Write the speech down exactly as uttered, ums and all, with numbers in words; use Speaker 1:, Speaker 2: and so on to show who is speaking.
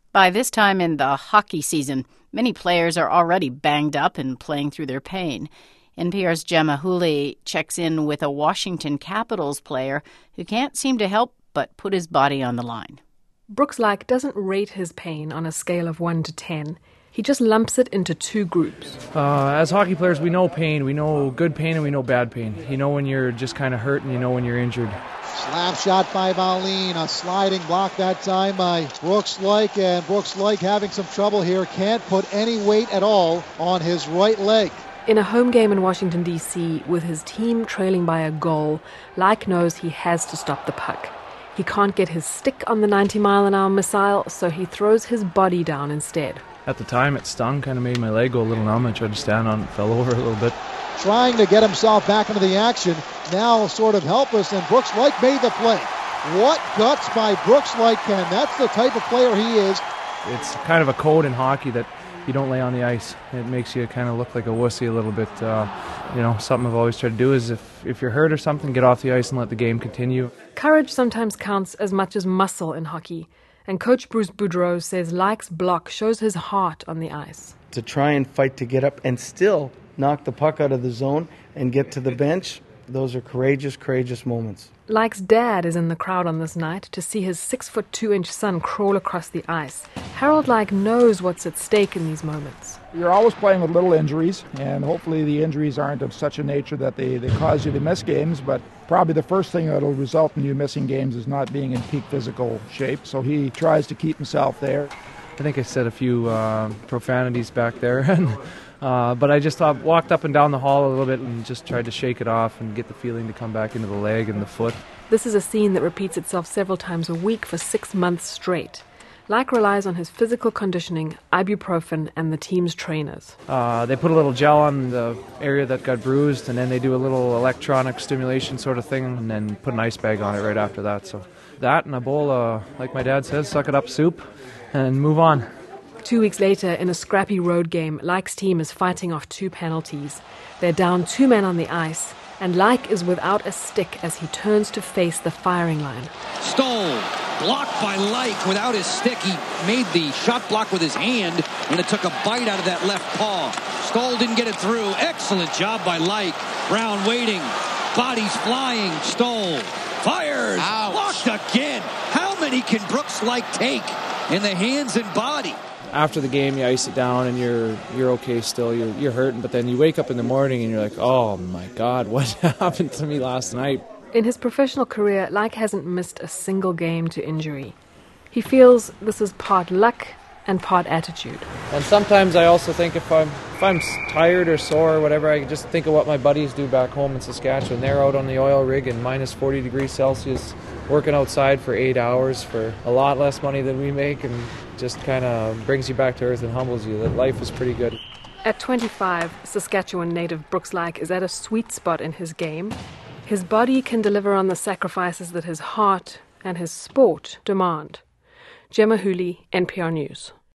Speaker 1: By this time in the hockey season, many players are already banged up and playing through their pain. N P R's Gemma Hooley checks in with a Washington Capitals player who can't seem to help but put his body on the line.
Speaker 2: Brooks Laich doesn't rate his pain on a scale of one to ten. He just lumps it into two groups.
Speaker 3: Uh, as hockey players, we know pain. We know good pain and we know bad pain. You know when you're just kind of hurt and you know when you're injured.
Speaker 4: Slap shot by Valine, a sliding block that time by Brooks Laich, and Brooks Laich having some trouble here, can't put any weight at all on his right leg.
Speaker 2: In a home game in Washington, D C, with his team trailing by a goal, Laich knows he has to stop the puck. He can't get his stick on the ninety mile an hour missile, so he throws his body down instead.
Speaker 3: At the time, it stung, kind of made my leg go a little numb. I tried to stand on it, fell over a little bit.
Speaker 4: Trying to get himself back into the action, now sort of helpless, and Brooks Laich made the play. What guts by Brooks Laich, Ken. That's the type of player he is.
Speaker 3: It's kind of a code in hockey that you don't lay on the ice. It makes you kind of look like a wussy a little bit. Uh, you know, something I've always tried to do is if, if you're hurt or something, get off the ice and let the game continue.
Speaker 2: Courage sometimes counts as much as muscle in hockey. And Coach Bruce Boudreau says Laich's block shows his heart on the ice.
Speaker 5: To try and fight to get up and still knock the puck out of the zone and get to the bench, those are courageous, courageous moments.
Speaker 2: Laich's dad is in the crowd on this night to see his six-foot-two-inch son crawl across the ice. Harold Laich knows what's at stake in these moments.
Speaker 6: You're always playing with little injuries, and hopefully the injuries aren't of such a nature that they, they cause you to miss games, but probably the first thing that will result in you missing games is not being in peak physical shape, so he tries to keep himself there.
Speaker 3: I think I said a few uh, profanities back there, and uh, but I just uh, walked up and down the hall a little bit and just tried to shake it off and get the feeling to come back into the leg and the foot.
Speaker 2: This is a scene that repeats itself several times a week for six months straight. Laich relies on his physical conditioning, ibuprofen, and the team's trainers.
Speaker 3: Uh, they put a little gel on the area that got bruised, and then they do a little electronic stimulation sort of thing, and then put an ice bag on it right after that. So that and a bowl of, like my dad says, suck it up soup, and move on.
Speaker 2: Two weeks later, in a scrappy road game, Laich's team is fighting off two penalties. They're down two men on the ice, and Laich is without a stick as he turns to face the firing line.
Speaker 7: Stoll, blocked by Laich without his stick. He made the shot block with his hand when it took a bite out of that left paw. Stoll didn't get it through. Excellent job by Laich. Brown waiting. Bodies flying. Stoll fires.
Speaker 8: Ouch.
Speaker 7: Blocked again. How many can Brooks Laich take in the hands and body?
Speaker 3: After the game, you ice it down and you're you're okay still. You're you're hurting, but then you wake up in the morning and you're like, oh my God, what happened to me last night?
Speaker 2: In his professional career, Laich hasn't missed a single game to injury. He feels this is part luck and part attitude.
Speaker 3: And sometimes I also think if I'm if I'm tired or sore or whatever, I just think of what my buddies do back home in Saskatchewan. They're out on the oil rig in minus forty degrees Celsius, working outside for eight hours for a lot less money than we make, and just kind of brings you back to earth and humbles you that life is pretty good.
Speaker 2: At twenty-five, Saskatchewan native Brooks Laich is at a sweet spot in his game. His body can deliver on the sacrifices that his heart and his sport demand. Gemma Hooley, N P R News.